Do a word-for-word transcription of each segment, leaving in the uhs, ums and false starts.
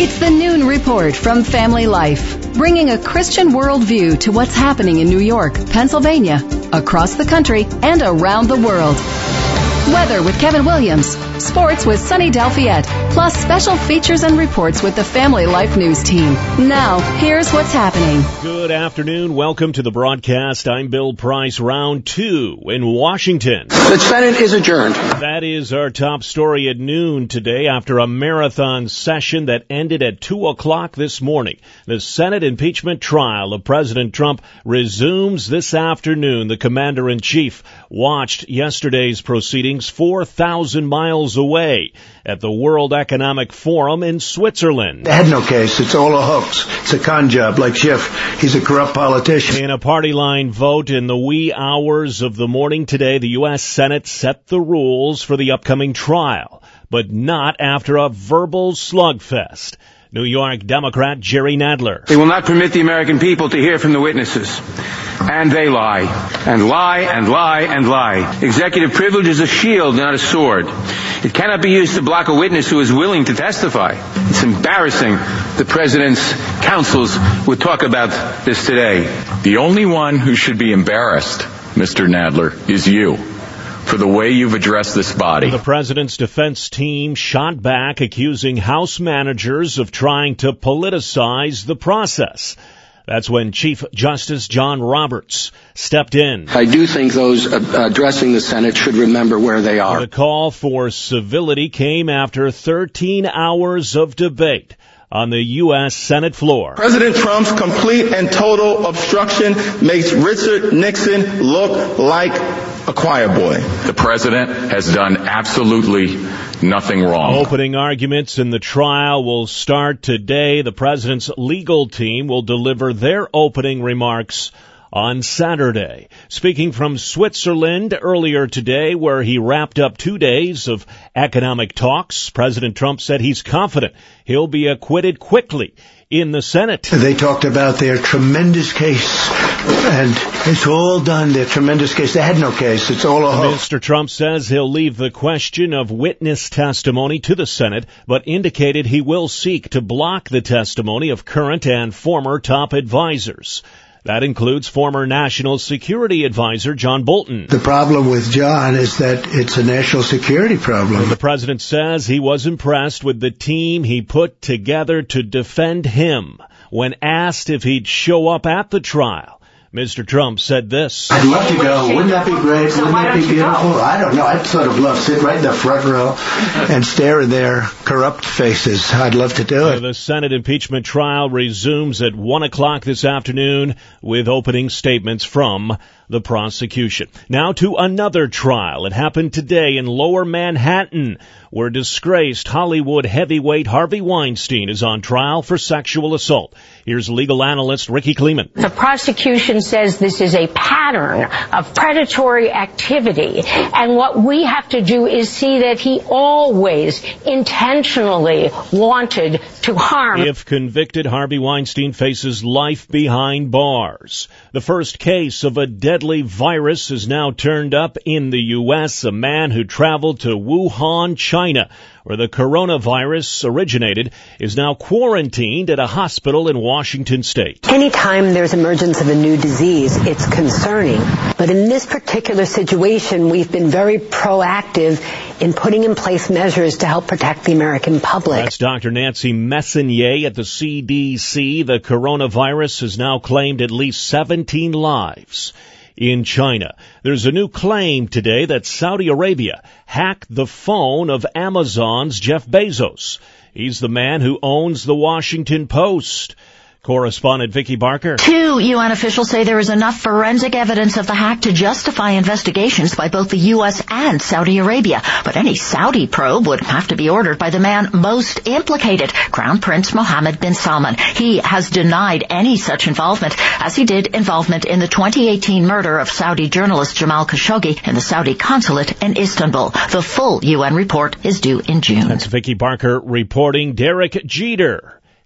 It's the Noon Report from Family Life, bringing a Christian worldview to what's happening in New York, Pennsylvania, across the country, and around the world. Weather with Kevin Williams, sports with Sunny Delfiette, plus special features and reports with the Family Life News team. Now, here's what's happening. Good afternoon. Welcome to the broadcast. I'm Bill Price. Round two in Washington. The Senate is adjourned. That is our top story at noon today after a marathon session that ended at two o'clock this morning. The Senate impeachment trial of President Trump resumes this afternoon. The commander-in-chief watched yesterday's proceedings four thousand miles away at the World Economic Forum in Switzerland. They had no case. It's all a hoax. It's a con job, like Schiff. He's a corrupt politician. In a party line vote in the wee hours of the morning today, the U S Senate set the rules for the upcoming trial, but not after a verbal slugfest. New York Democrat Jerry Nadler. They will not permit the American people to hear from the witnesses. And they lie, and lie, and lie, and lie. Executive privilege is a shield, not a sword. It cannot be used to block a witness who is willing to testify. It's embarrassing the president's counsels would talk about this today. The only one who should be embarrassed, Mister Nadler, is you, for the way you've addressed this body. The president's defense team shot back, accusing House managers of trying to politicize the process. That's when Chief Justice John Roberts stepped in. I do think those uh, addressing the Senate should remember where they are. The call for civility came after thirteen hours of debate on the U S Senate floor. President Trump's complete and total obstruction makes Richard Nixon look like a choir boy. The president has done absolutely nothing wrong. Opening arguments in the trial will start today. The president's legal team will deliver their opening remarks on Saturday. Speaking from Switzerland earlier today, where he wrapped up two days of economic talks, President Trump said he's confident he'll be acquitted quickly in the Senate. They talked about their tremendous case, and it's all done, their tremendous case. They had no case. It's all a hoax. Mister Trump says he'll leave the question of witness testimony to the Senate, but indicated he will seek to block the testimony of current and former top advisors. That includes former National Security Advisor John Bolton. The problem with John is that it's a national security problem. The president says he was impressed with the team he put together to defend him. When asked if he'd show up at the trial, Mister Trump said this. I'd love to go. Wouldn't that be great? Wouldn't that be beautiful? I don't know. I'd sort of love to sit right in the front row and stare at their corrupt faces. I'd love to do it. The Senate impeachment trial resumes at one o'clock this afternoon with opening statements from the prosecution. Now to another trial. It happened today in Lower Manhattan, where disgraced Hollywood heavyweight Harvey Weinstein is on trial for sexual assault. Here's legal analyst Ricky Kleeman. The prosecution says this is a pattern of predatory activity, and what we have to do is see that he always intentionally wanted to harm. If convicted, Harvey Weinstein faces life behind bars. The first case of a deadly virus is now turned up in the U S A man who traveled to Wuhan, China, where the coronavirus originated, is now quarantined at a hospital in Washington state. Anytime there's emergence of a new disease, it's concerning. But in this particular situation, we've been very proactive in putting in place measures to help protect the American public. That's Doctor Nancy Messonnier at the C D C. The coronavirus has now claimed at least seventeen lives in China. There's a new claim today that Saudi Arabia hacked the phone of Amazon's Jeff Bezos. He's the man who owns the Washington Post. Correspondent Vicki Barker. Two U N officials say there is enough forensic evidence of the hack to justify investigations by both the U S and Saudi Arabia. But any Saudi probe would have to be ordered by the man most implicated, Crown Prince Mohammed bin Salman. He has denied any such involvement, as he did involvement in the twenty eighteen murder of Saudi journalist Jamal Khashoggi in the Saudi consulate in Istanbul. The full U N report is due in June. That's Vicki Barker reporting. Derek Jeter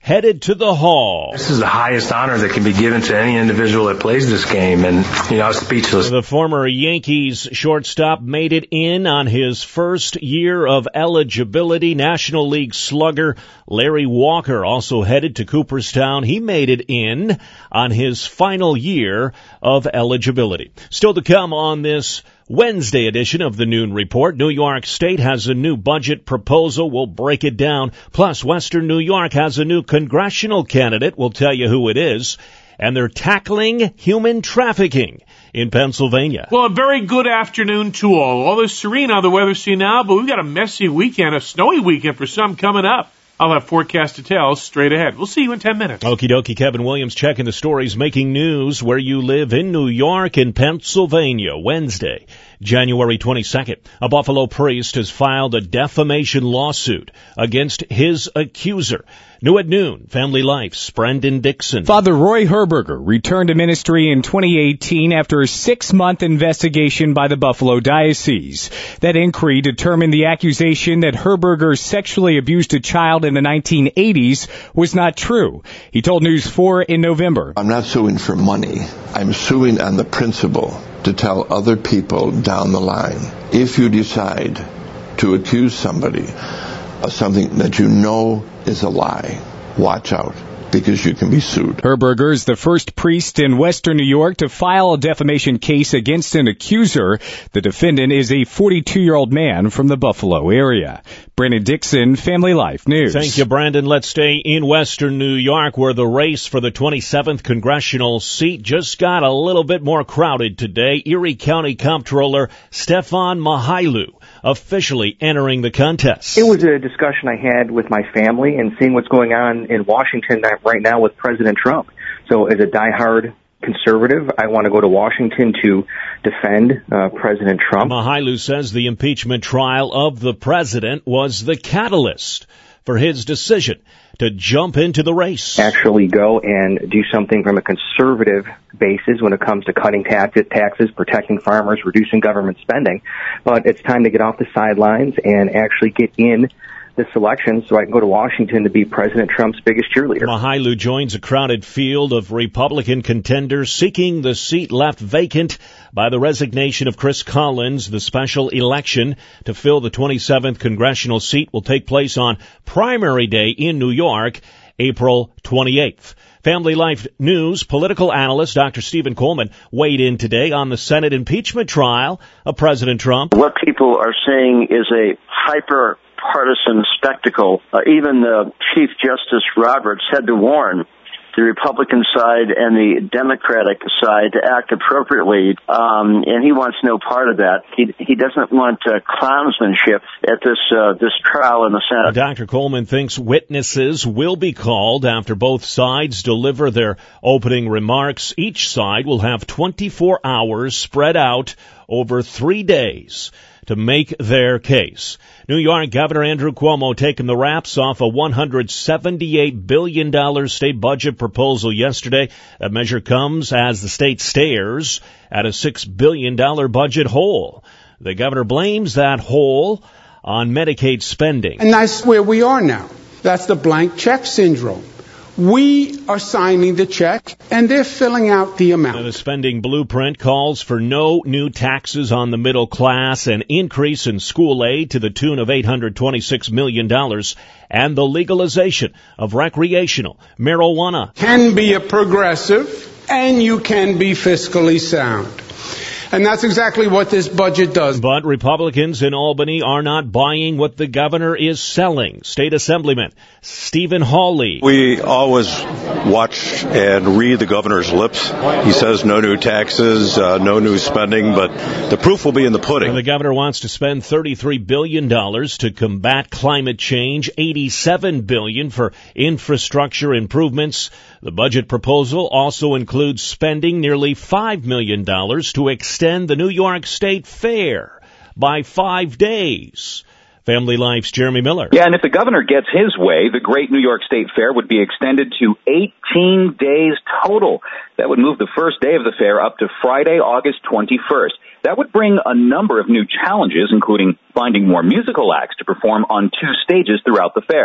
headed to the Hall. This is the highest honor that can be given to any individual that plays this game, and, you know, I was speechless. The former Yankees shortstop made it in on his first year of eligibility. National League slugger Larry Walker also headed to Cooperstown. He made it in on his final year of eligibility. Still to come on this Wednesday edition of the Noon Report. New York State has a new budget proposal. We'll break it down. Plus, Western New York has a new congressional candidate. We'll tell you who it is. And they're tackling human trafficking in Pennsylvania. Well, a very good afternoon to all. All is serene on the weather scene now, but we've got a messy weekend, a snowy weekend for some coming up. I'll have forecast details straight ahead. We'll see you in ten minutes. Okie dokie. Kevin Williams checking the stories making news where you live in New York and Pennsylvania. Wednesday, January twenty-second. A Buffalo priest has filed a defamation lawsuit against his accuser. New at noon, Family Life's Brendan Dixon. Father Roy Herberger returned to ministry in twenty eighteen after a six-month investigation by the Buffalo Diocese. That inquiry determined the accusation that Herberger sexually abused a child in the nineteen eighties was not true. He told News four in November. I'm not suing for money. I'm suing on the principle to tell other people down the line, if you decide to accuse somebody of something that you know is a lie, watch out, because you can be sued. Herberger is the first priest in Western New York to file a defamation case against an accuser. The defendant is a forty-two-year-old man from the Buffalo area. Brandon Dixon, Family Life News. Thank you, Brandon. Let's stay in Western New York, where the race for the twenty-seventh congressional seat just got a little bit more crowded today. Erie County Comptroller Stefan Mychajliw officially entering the contest. It was a discussion I had with my family and seeing what's going on in Washington right now with President Trump. So as a diehard conservative, I want to go to Washington to defend uh, President Trump. Mychajliw says the impeachment trial of the president was the catalyst for his decision to jump into the race. Actually go and do something from a conservative basis when it comes to cutting taxes, taxes, protecting farmers, reducing government spending. But it's time to get off the sidelines and actually get in this election so I can go to Washington to be President Trump's biggest cheerleader. Mychajliw joins a crowded field of Republican contenders seeking the seat left vacant by the resignation of Chris Collins. The special election to fill the twenty-seventh congressional seat will take place on primary day in New York, April twenty-eighth. Family Life News political analyst Doctor Stephen Coleman weighed in today on the Senate impeachment trial of President Trump. What people are saying is a hyper partisan spectacle. Uh, even the Chief Justice Roberts had to warn the Republican side and the Democratic side to act appropriately, um, and he wants no part of that. He he doesn't want uh, clownsmanship at this uh, this trial in the Senate. Doctor Coleman thinks witnesses will be called after both sides deliver their opening remarks. Each side will have twenty-four hours spread out over three days to make their case. New York Governor Andrew Cuomo taking the wraps off a one hundred seventy-eight billion dollars state budget proposal yesterday. That measure comes as the state stares at a six billion dollars budget hole. The governor blames that hole on Medicaid spending. And that's where we are now. That's the blank check syndrome. We are signing the check, and they're filling out the amount. The spending blueprint calls for no new taxes on the middle class, an increase in school aid to the tune of eight hundred twenty-six million dollars, and the legalization of recreational marijuana. Can be a progressive, and you can be fiscally sound. And that's exactly what this budget does. But Republicans in Albany are not buying what the governor is selling. State Assemblyman Stephen Hawley. We always watch and read the governor's lips. He says no new taxes, uh, no new spending, but the proof will be in the pudding. And the governor wants to spend thirty-three billion dollars to combat climate change, eighty-seven billion dollars for infrastructure improvements. The budget proposal also includes spending nearly five million dollars to extend the New York State Fair by five days. Family Life's Jeremy Miller. Yeah, and if the governor gets his way, the Great New York State Fair would be extended to eighteen days total. That would move the first day of the fair up to Friday, August twenty-first. That would bring a number of new challenges, including finding more musical acts to perform on two stages throughout the fair.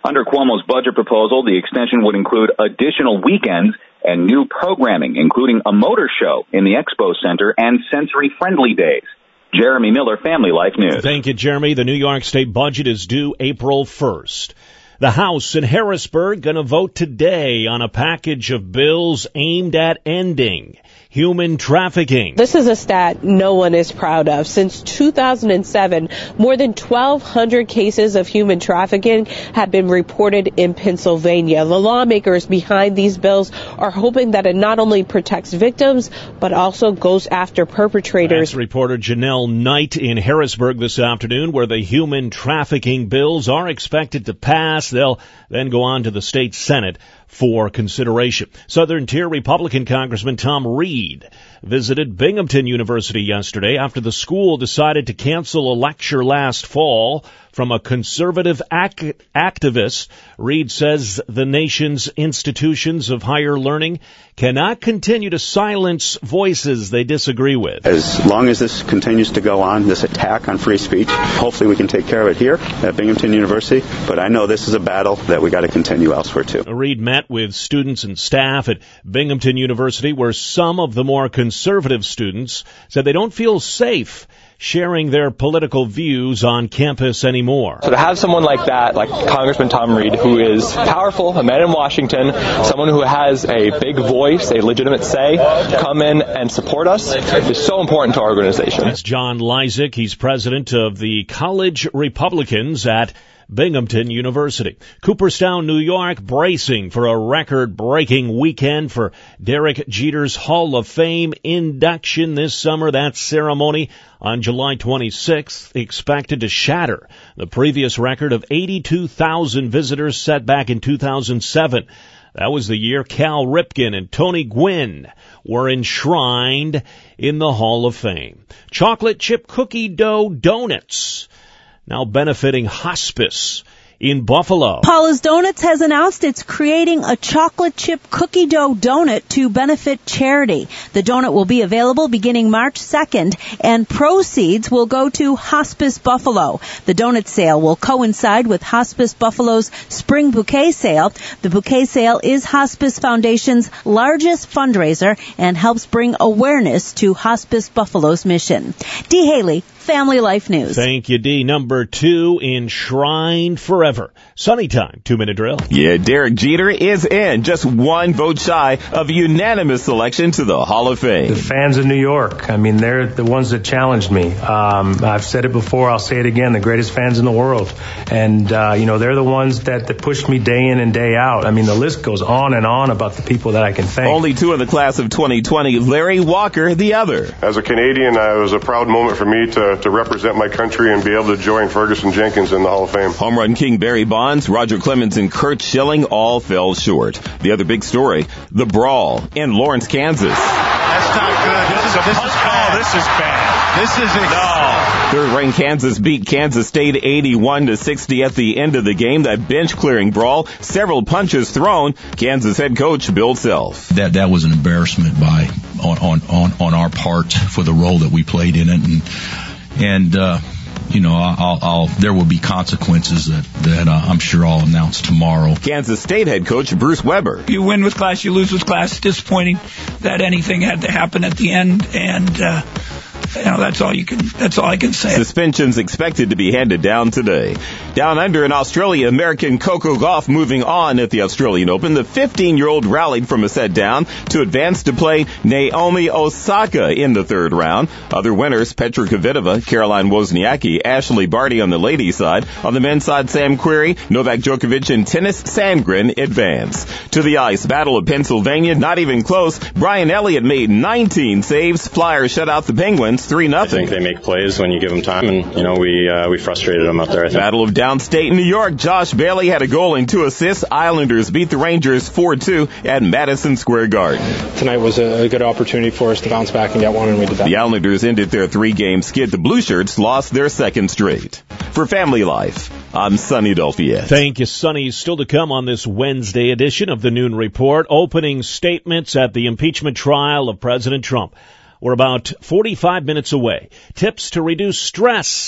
Under Cuomo's budget proposal, the extension would include additional weekends and new programming, including a motor show in the Expo Center and sensory-friendly days. Jeremy Miller, Family Life News. Thank you, Jeremy. The New York State budget is due April first. The House in Harrisburg going to vote today on a package of bills aimed at ending human trafficking. This is a stat no one is proud of. Since two thousand seven, more than twelve hundred cases of human trafficking have been reported in Pennsylvania. The lawmakers behind these bills are hoping that it not only protects victims, but also goes after perpetrators. That's reporter Janelle Knight in Harrisburg this afternoon, where the human trafficking bills are expected to pass. They'll then go on to the state Senate for consideration. Southern Tier Republican Congressman Tom Reed visited Binghamton University yesterday after the school decided to cancel a lecture last fall from a conservative ac- activist. Reed says the nation's institutions of higher learning cannot continue to silence voices they disagree with. As long as this continues to go on, this attack on free speech, hopefully we can take care of it here at Binghamton University, but I know this is a battle that we got to continue elsewhere too. Reed met with students and staff at Binghamton University, where some of the more conservative students said they don't feel safe sharing their political views on campus anymore. So to have someone like that, like Congressman Tom Reed, who is powerful, a man in Washington, someone who has a big voice, a legitimate say, come in and support us is so important to our organization. That's John Lysick. He's president of the College Republicans at Binghamton University. Cooperstown, New York, bracing for a record-breaking weekend for Derek Jeter's Hall of Fame induction this summer. That ceremony on July twenty-sixth, expected to shatter the previous record of eighty-two thousand visitors set back in two thousand seven. That was the year Cal Ripken and Tony Gwynn were enshrined in the Hall of Fame. Chocolate chip cookie dough donuts now benefiting hospice in Buffalo. Paula's Donuts has announced it's creating a chocolate chip cookie dough donut to benefit charity. The donut will be available beginning March second, and proceeds will go to Hospice Buffalo. The donut sale will coincide with Hospice Buffalo's Spring Bouquet Sale. The bouquet sale is Hospice Foundation's largest fundraiser and helps bring awareness to Hospice Buffalo's mission. Dee Haley, Family Life News. Thank you, Dee. Number two, enshrined forever. Sunny time, two-minute drill. Yeah, Derek Jeter is in, just one vote shy of a unanimous selection to the Hall of Fame. The fans of New York, I mean, they're the ones that challenged me. Um, I've said it before, I'll say it again, the greatest fans in the world. And, uh, you know, they're the ones that, that pushed me day in and day out. I mean, the list goes on and on about the people that I can thank. Only two in the class of twenty twenty, Larry Walker the other. As a Canadian, uh, it was a proud moment for me to to represent my country and be able to join Ferguson Jenkins in the Hall of Fame. Home run king Barry Bonds, Roger Clemens, and Kurt Schilling all fell short. The other big story, the brawl in Lawrence, Kansas. That's not good. This is, this is bad. This is bad. This is a no. Third-ranked Kansas beat Kansas State eighty-one to sixty at the end of the game. That bench-clearing brawl, several punches thrown. Kansas head coach Bill Self. That that was an embarrassment by on on on, on our part for the role that we played in it, and and uh, you know I'll, I'll there will be consequences that that uh, I'm sure I'll announce tomorrow. Kansas State head coach Bruce Weber. You win with class, you lose with class. It's disappointing that anything had to happen at the end, and. Uh, You know, that's all you can, that's all I can say. Suspensions expected to be handed down today. Down under in Australia, American Coco Gauff moving on at the Australian Open. The fifteen-year-old rallied from a set down to advance to play Naomi Osaka in the third round. Other winners, Petra Kvitova, Caroline Wozniacki, Ashley Barty on the ladies' side. On the men's side, Sam Querrey, Novak Djokovic, and Tennis Sandgren advance. To the ice, Battle of Pennsylvania, not even close. Brian Elliott made nineteen saves. Flyers shut out the Penguins three nothing. I think they make plays when you give them time, and, you know, we uh, we frustrated them out there, I think. Battle of downstate New York. Josh Bailey had a goal and two assists. Islanders beat the Rangers four two at Madison Square Garden. Tonight was a good opportunity for us to bounce back and get one, and we did that. The Islanders ended their three-game skid. The Blue Shirts lost their second straight. For Family Life, I'm Sonny Delphia. Thank you, Sonny. Still to come on this Wednesday edition of the Noon Report. Opening statements at the impeachment trial of President Trump. We're about forty-five minutes away. Tips to reduce stress.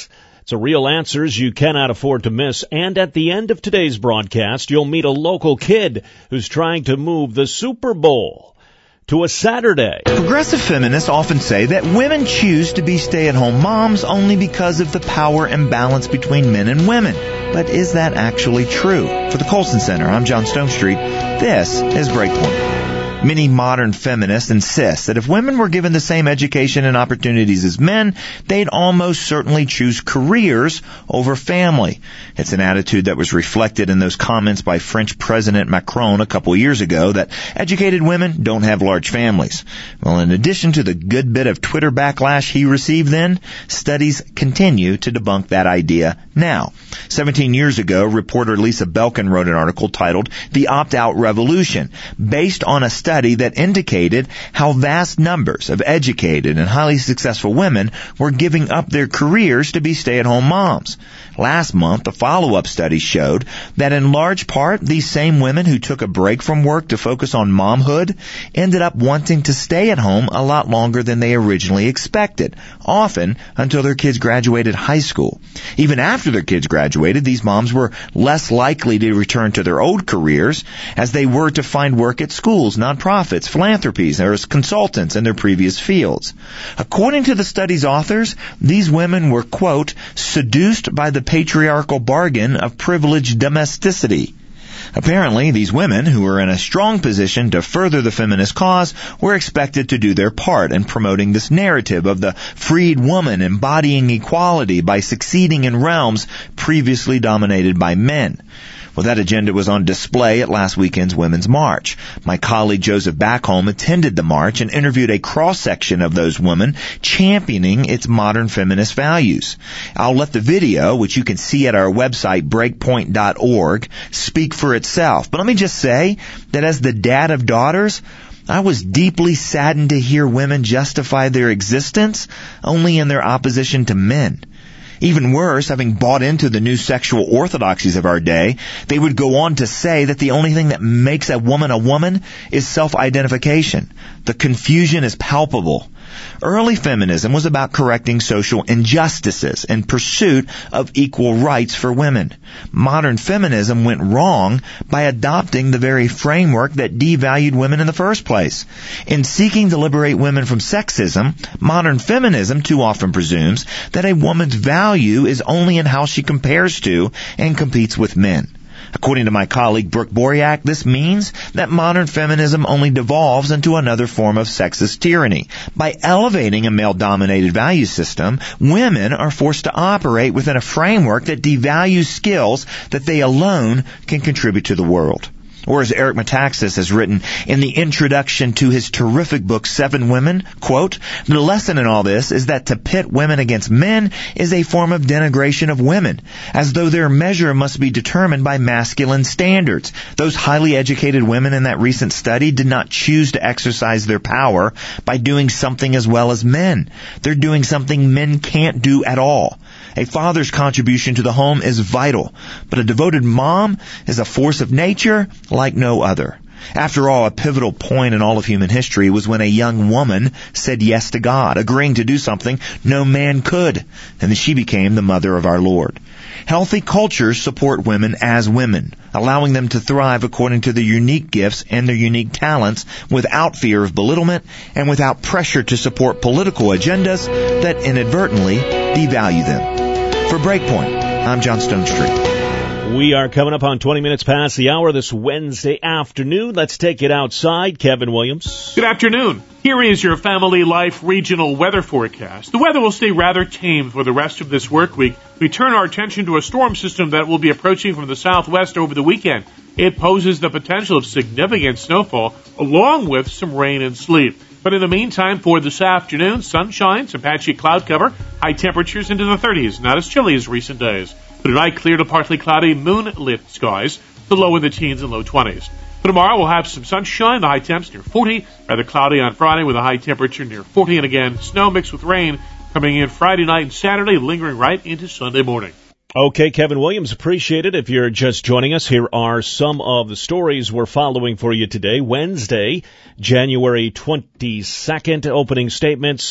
So real answers you cannot afford to miss. And at the end of today's broadcast, you'll meet a local kid who's trying to move the Super Bowl to a Saturday. Progressive feminists often say that women choose to be stay-at-home moms only because of the power imbalance between men and women. But is that actually true? For the Colson Center, I'm John Stonestreet. This is Breakpoint. Many modern feminists insist that if women were given the same education and opportunities as men, they'd almost certainly choose careers over family. It's an attitude that was reflected in those comments by French President Macron a couple years ago that educated women don't have large families. Well, in addition to the good bit of Twitter backlash he received then, studies continue to debunk that idea now. Seventeen years ago, reporter Lisa Belkin wrote an article titled The Opt-Out Revolution, based on a study that indicated how vast numbers of educated and highly successful women were giving up their careers to be stay-at-home moms. Last month, a follow-up study showed that in large part, these same women who took a break from work to focus on momhood ended up wanting to stay at home a lot longer than they originally expected, often until their kids graduated high school. Even after their kids graduated, these moms were less likely to return to their old careers as they were to find work at schools, nonprofits, philanthropies, or as consultants in their previous fields. According to the study's authors, these women were, quote, seduced by the patriarchal bargain of privileged domesticity. Apparently, these women, who were in a strong position to further the feminist cause, were expected to do their part in promoting this narrative of the freed woman embodying equality by succeeding in realms previously dominated by men. Well, that agenda was on display at last weekend's Women's March. My colleague Joseph Backholm attended the march and interviewed a cross-section of those women championing its modern feminist values. I'll let the video, which you can see at our website, breakpoint dot org, speak for itself. But let me just say that as the dad of daughters, I was deeply saddened to hear women justify their existence only in their opposition to men. Even worse, having bought into the new sexual orthodoxies of our day, they would go on to say that the only thing that makes a woman a woman is self-identification. The confusion is palpable. Early feminism was about correcting social injustices in pursuit of equal rights for women. Modern feminism went wrong by adopting the very framework that devalued women in the first place. In seeking to liberate women from sexism, modern feminism too often presumes that a woman's value is only in how she compares to and competes with men. According to my colleague Brooke Boriak, this means that modern feminism only devolves into another form of sexist tyranny. By elevating a male-dominated value system, women are forced to operate within a framework that devalues skills that they alone can contribute to the world. Or as Eric Metaxas has written in the introduction to his terrific book, Seven Women, quote, the lesson in all this is that to pit women against men is a form of denigration of women, as though their measure must be determined by masculine standards. Those highly educated women in that recent study did not choose to exercise their power by doing something as well as men. They're doing something men can't do at all. A father's contribution to the home is vital, but a devoted mom is a force of nature like no other. After all, a pivotal point in all of human history was when a young woman said yes to God, agreeing to do something no man could, and then she became the mother of our Lord. Healthy cultures support women as women, allowing them to thrive according to their unique gifts and their unique talents without fear of belittlement and without pressure to support political agendas that inadvertently devalue them. For Breakpoint, I'm John Stonestreet. We are coming up on twenty minutes past the hour this Wednesday afternoon. Let's take it outside. Kevin Williams. Good afternoon. Here is your Family Life regional weather forecast. The weather will stay rather tame for the rest of this work week. We turn our attention to a storm system that will be approaching from the southwest over the weekend. It poses the potential of significant snowfall along with some rain and sleet. But in the meantime, for this afternoon, sunshine, some patchy cloud cover, high temperatures into the thirties, not as chilly as recent days. For tonight, clear to partly cloudy, moonlit skies, the low in the teens and low twenties. For tomorrow, we'll have some sunshine, the high temps near forty, rather cloudy on Friday with a high temperature near forty, and again, snow mixed with rain coming in Friday night and Saturday, lingering right into Sunday morning. Okay, Kevin Williams, appreciate it. If you're just joining us, here are some of the stories we're following for you today. Wednesday, January twenty-second, opening statements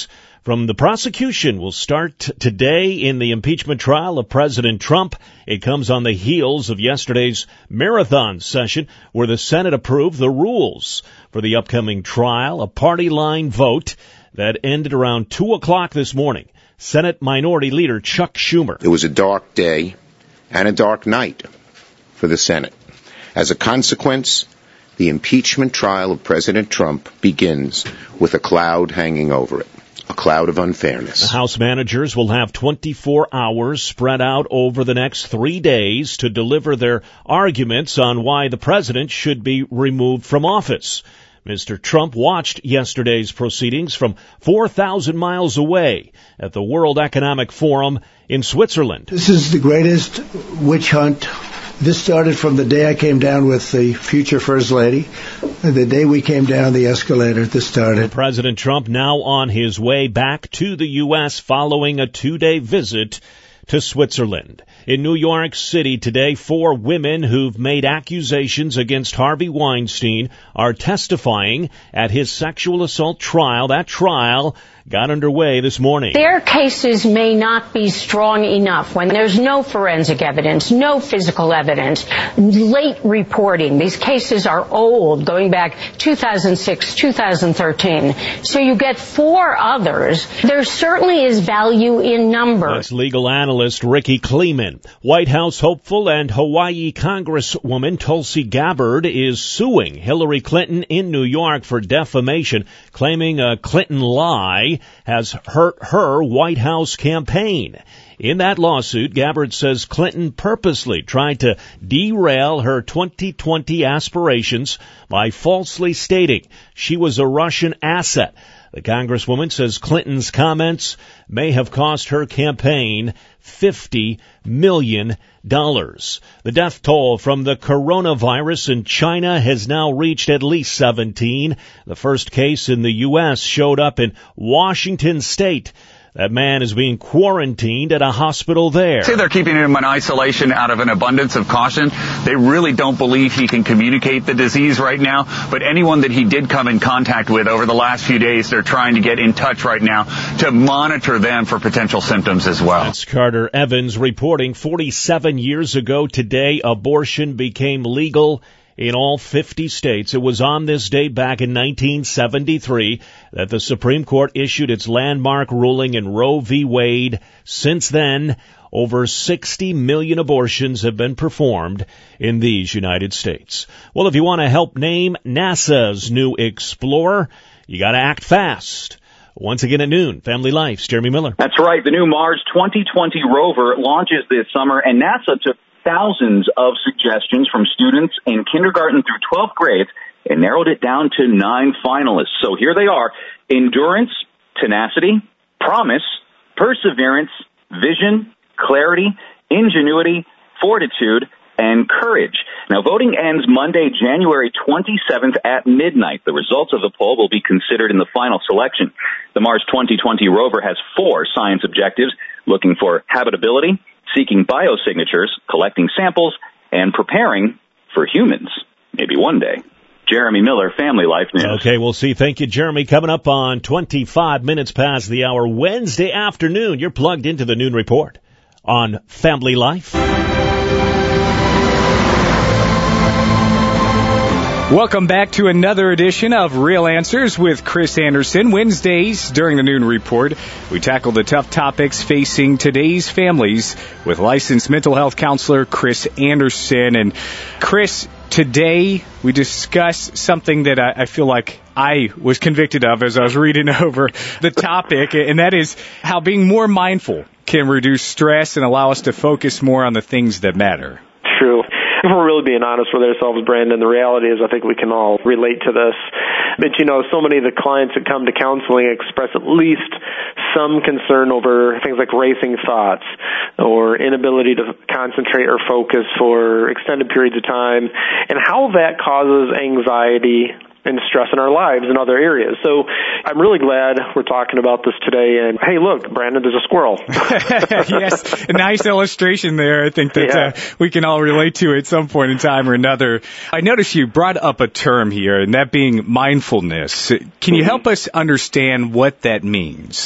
from the prosecution will start today in the impeachment trial of President Trump. It comes on the heels of yesterday's marathon session where the Senate approved the rules for the upcoming trial, a party line vote that ended around two o'clock this morning. Senate Minority Leader Chuck Schumer. It was a dark day and a dark night for the Senate. As a consequence, the impeachment trial of President Trump begins with a cloud hanging over it. A cloud of unfairness. The House managers will have twenty-four hours spread out over the next three days to deliver their arguments on why the president should be removed from office. Mister Trump watched yesterday's proceedings from four thousand miles away at the World Economic Forum in Switzerland. This is the greatest witch hunt. This started from the day I came down with the future First Lady. The day we came down the escalator, this started. President Trump now on his way back to the U S following a two-day visit to Switzerland. In New York City today, four women who've made accusations against Harvey Weinstein are testifying at his sexual assault trial. That trial got underway this morning. Their cases may not be strong enough when there's no forensic evidence, no physical evidence, late reporting. These cases are old, going back two thousand six, two thousand thirteen. So you get four others. There certainly is value in numbers. That's legal analyst Ricky Kleeman. White House hopeful and Hawaii Congresswoman Tulsi Gabbard is suing Hillary Clinton in New York for defamation, claiming a Clinton lie has hurt her White House campaign. In that lawsuit, Gabbard says Clinton purposely tried to derail her twenty twenty aspirations by falsely stating she was a Russian asset. The Congresswoman says Clinton's comments may have cost her campaign fifty million dollars. The death toll from the coronavirus in China has now reached at least seventeen. The first case in the U S showed up in Washington State. That man is being quarantined at a hospital there. Say they're keeping him in isolation out of an abundance of caution. They really don't believe he can communicate the disease right now. But anyone that he did come in contact with over the last few days, they're trying to get in touch right now to monitor them for potential symptoms as well. That's Carter Evans reporting. forty-seven years ago today, abortion became legal in all fifty states. It was on this day back in nineteen seventy-three that the Supreme Court issued its landmark ruling in Roe v. Wade. Since then, over sixty million abortions have been performed in these United States. Well, if you want to help name NASA's new Explorer, you got to act fast. Once again at noon, Family Life's Jeremy Miller. That's right. The new Mars twenty twenty rover launches this summer, and NASA took thousands of suggestions from students in kindergarten through twelfth grade and narrowed it down to nine finalists. So here they are: endurance, tenacity, promise, perseverance, vision, clarity, ingenuity, fortitude, and courage. Now, voting ends Monday, January twenty-seventh at midnight. The results of the poll will be considered in the final selection. The Mars twenty twenty rover has four science objectives: looking for habitability, seeking biosignatures, collecting samples, and preparing for humans. Maybe one day. Jeremy Miller, Family Life News. Okay, we'll see. Thank you, Jeremy. Coming up on twenty-five minutes past the hour, Wednesday afternoon, you're plugged into the Noon Report on Family Life. Welcome back to another edition of Real Answers with Chris Anderson. Wednesdays during the Noon Report, we tackle the tough topics facing today's families with licensed mental health counselor Chris Anderson. And Chris, today we discuss something that I, I feel like I was convicted of as I was reading over the topic, and that is how being more mindful can reduce stress and allow us to focus more on the things that matter. True. If we're really being honest with ourselves, Brandon, the reality is I think we can all relate to this. But, you know, so many of the clients that come to counseling express at least some concern over things like racing thoughts or inability to concentrate or focus for extended periods of time, and how that causes anxiety and stress in our lives in other areas. So I'm really glad we're talking about this today. And hey, look, Brandon, there's a squirrel. Yes, a nice illustration there. I think that yeah. uh, we can all relate to at some point in time or another. I noticed you brought up a term here, and that being mindfulness. Can you help us understand what that means?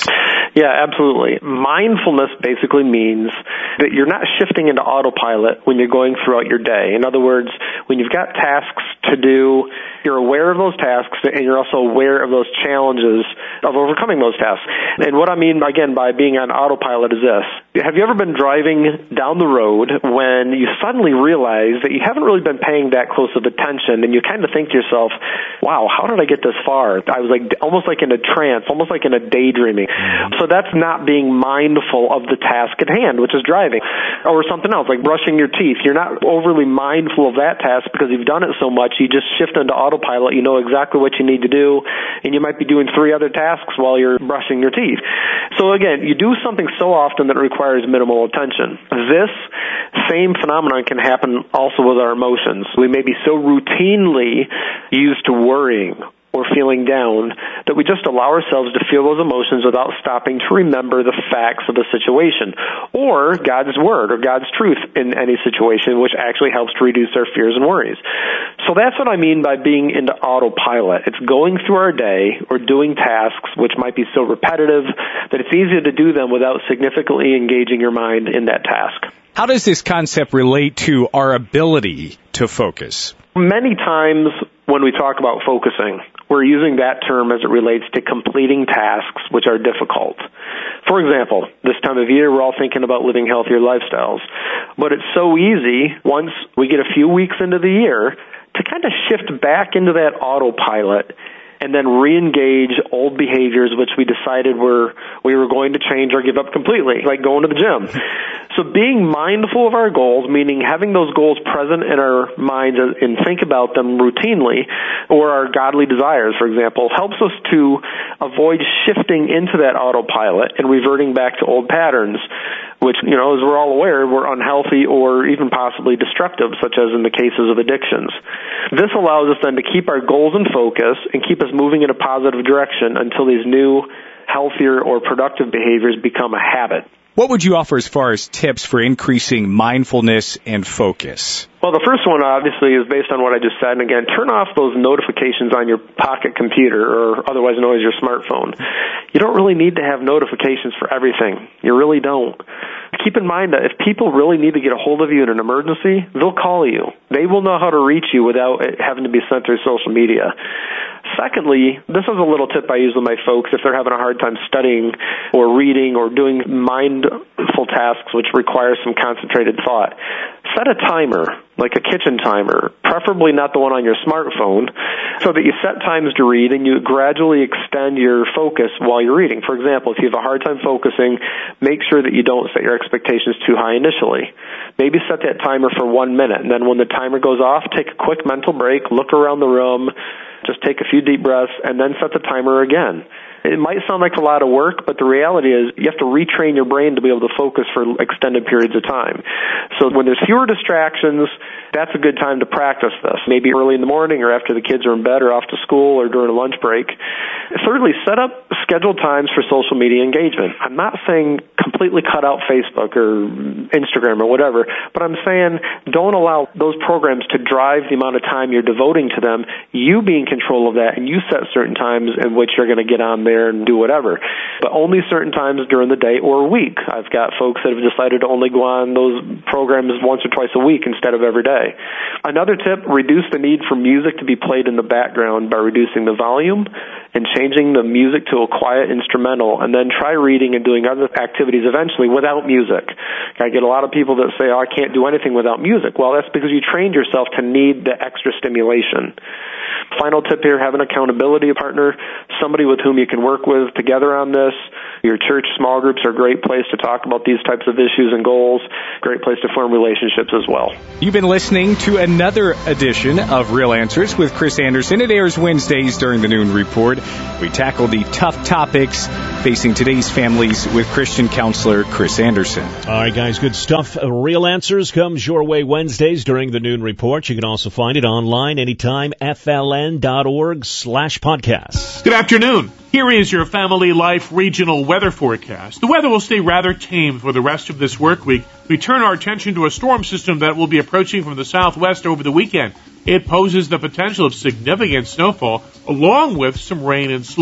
Yeah, absolutely. Mindfulness basically means that you're not shifting into autopilot when you're going throughout your day. In other words, when you've got tasks to do, you're aware of those tasks and you're also aware of those challenges of overcoming those tasks. And what I mean, again, by being on autopilot is this. Have you ever been driving down the road when you suddenly realize that you haven't really been paying that close of attention and you kind of think to yourself, wow, how did I get this far? I was like almost like in a trance, almost like in a daydreaming. So that's not being mindful of the task at hand, which is driving. Or something else, like brushing your teeth. You're not overly mindful of that task because you've done it so much, you just shift into autopilot. You know exactly what you need to do, and you might be doing three other tasks while you're brushing your teeth. So again, you do something so often that it requires minimal attention. This same phenomenon can happen also with our emotions. We may be so routinely used to worrying or feeling down that we just allow ourselves to feel those emotions without stopping to remember the facts of the situation or God's word or God's truth in any situation, which actually helps to reduce our fears and worries. So that's what I mean by being into autopilot. It's going through our day or doing tasks which might be so repetitive that it's easier to do them without significantly engaging your mind in that task. How does this concept relate to our ability to focus? Many times when we talk about focusing, we're using that term as it relates to completing tasks which are difficult. For example, this time of year, we're all thinking about living healthier lifestyles. But it's so easy, once we get a few weeks into the year, to kind of shift back into that autopilot and then re-engage old behaviors which we decided were we were going to change or give up completely, like going to the gym. So being mindful of our goals, meaning having those goals present in our minds and think about them routinely, or our godly desires, for example, helps us to avoid shifting into that autopilot and reverting back to old patterns, which, you know, as we're all aware, were unhealthy or even possibly destructive, such as in the cases of addictions. This allows us then to keep our goals in focus and keep us moving in a positive direction until these new, healthier, or productive behaviors become a habit. What would you offer as far as tips for increasing mindfulness and focus? Well, the first one, obviously, is based on what I just said. And again, turn off those notifications on your pocket computer, or otherwise known as your smartphone. You don't really need to have notifications for everything. You really don't. Keep in mind that if people really need to get a hold of you in an emergency, they'll call you. They will know how to reach you without it having to be sent through social media. Secondly, this is a little tip I use with my folks if they're having a hard time studying or reading or doing mindful tasks which require some concentrated thought. Set a timer, like a kitchen timer, preferably not the one on your smartphone, so that you set times to read and you gradually extend your focus while you're reading. For example, if you have a hard time focusing, make sure that you don't set your expectations too high initially. Maybe set that timer for one minute, and then when the timer goes off, take a quick mental break, look around the room, just take a few deep breaths, and then set the timer again. It might sound like a lot of work, but the reality is you have to retrain your brain to be able to focus for extended periods of time. So when there's fewer distractions, that's a good time to practice this, maybe early in the morning or after the kids are in bed or off to school or during a lunch break. Thirdly, set up scheduled times for social media engagement. I'm not saying completely cut out Facebook or Instagram or whatever, but I'm saying don't allow those programs to drive the amount of time you're devoting to them. You be in control of that, and you set certain times in which you're going to get on there and do whatever. But only certain times during the day or a week. I've got folks that have decided to only go on those programs once or twice a week instead of every day. Another tip, reduce the need for music to be played in the background by reducing the volume and changing the music to a quiet instrumental, and then try reading and doing other activities eventually without music. I get a lot of people that say, oh, I can't do anything without music. Well, that's because you trained yourself to need the extra stimulation. Final tip here, have an accountability partner, somebody with whom you can work with together on this. Your church small groups are a great place to talk about these types of issues and goals. Great place to form relationships as well. You've been listening to another edition of Real Answers with Chris Anderson. It airs Wednesdays during the Noon Report. We tackle the tough topics facing today's families with Christian counselor Chris Anderson. All right, guys, good stuff. Real Answers comes your way Wednesdays during the Noon Report. You can also find it online anytime, F L N dot org slash podcasts. Good afternoon. Here is your Family Life regional weather forecast. The weather will stay rather tame for the rest of this work week. We turn our attention to a storm system that will be approaching from the southwest over the weekend. It poses the potential of significant snowfall along with some rain and sleet.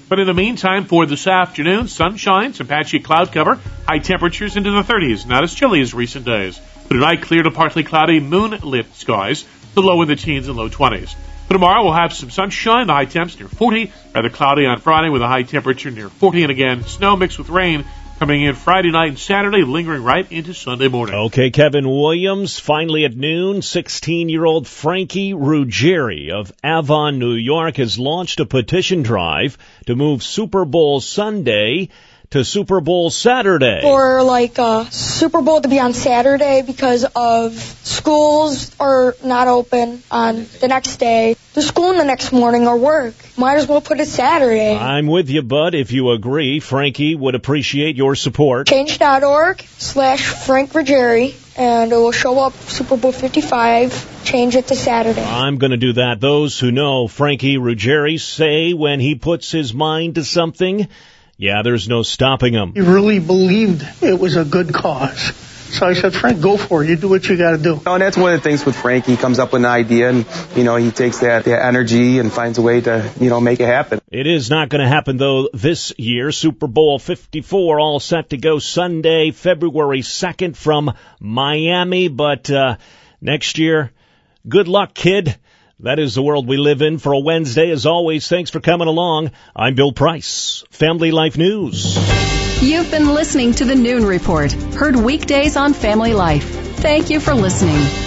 But in the meantime, for this afternoon, sunshine, some patchy cloud cover, high temperatures into the thirties, not as chilly as recent days. For tonight, clear to partly cloudy, moonlit skies, the low in the teens and low twenties. For tomorrow, we'll have some sunshine, the high temps near forty, rather cloudy on Friday with a high temperature near forty, and again, snow mixed with rain coming in Friday night and Saturday, lingering right into Sunday morning. Okay, Kevin Williams, finally at noon, sixteen-year-old Frankie Ruggieri of Avon, New York, has launched a petition drive to move Super Bowl Sunday to Super Bowl Saturday. For, like, uh, Super Bowl to be on Saturday because of schools are not open on the next day. The school in the next morning or work. Might as well put it Saturday. I'm with you, bud. If you agree, Frankie would appreciate your support. Change.org slash Frank Ruggieri, and it will show up Super Bowl fifty-five. Change it to Saturday. I'm going to do that. Those who know Frankie Ruggieri say when he puts his mind to something, yeah, there's no stopping him. He really believed it was a good cause. So I said, Frank, go for it. You do what you got to do. Oh, and that's one of the things with Frank. He comes up with an idea, and, you know, he takes that, that energy and finds a way to, you know, make it happen. It is not going to happen, though, this year. Super Bowl fifty-four all set to go Sunday, February second from Miami. But uh next year, good luck, kid. That is the world we live in for a Wednesday. As always, thanks for coming along. I'm Bill Price, Family Life News. You've been listening to the Noon Report, heard weekdays on Family Life. Thank you for listening.